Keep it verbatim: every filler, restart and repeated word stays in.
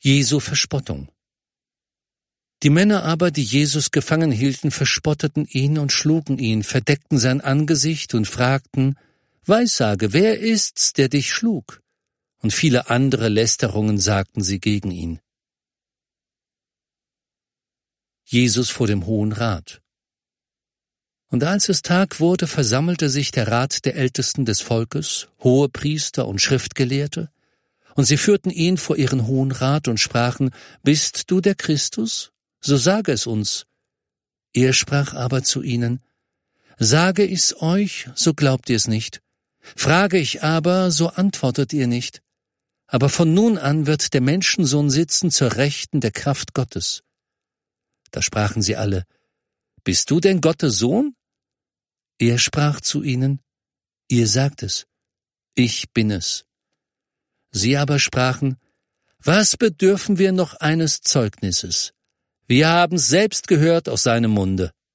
Jesu Verspottung. Die Männer aber, die Jesus gefangen hielten, verspotteten ihn und schlugen ihn, verdeckten sein Angesicht und fragten: Weissage, wer ist's, der dich schlug? Und viele andere Lästerungen sagten sie gegen ihn. Jesus vor dem Hohen Rat. Und als es Tag wurde, versammelte sich der Rat der Ältesten des Volkes, Hohepriester und Schriftgelehrte, und sie führten ihn vor ihren Hohen Rat und sprachen: Bist du der Christus? So sage es uns. Er sprach aber zu ihnen: Sage ich's euch, so glaubt ihr's nicht. Frage ich aber, so antwortet ihr nicht. Aber von nun an wird der Menschensohn sitzen zur Rechten der Kraft Gottes. Da sprachen sie alle: Bist du denn Gottes Sohn? Er sprach zu ihnen: Ihr sagt es, ich bin es. Sie aber sprachen: Was bedürfen wir noch eines Zeugnisses? Wir haben's selbst gehört aus seinem Munde.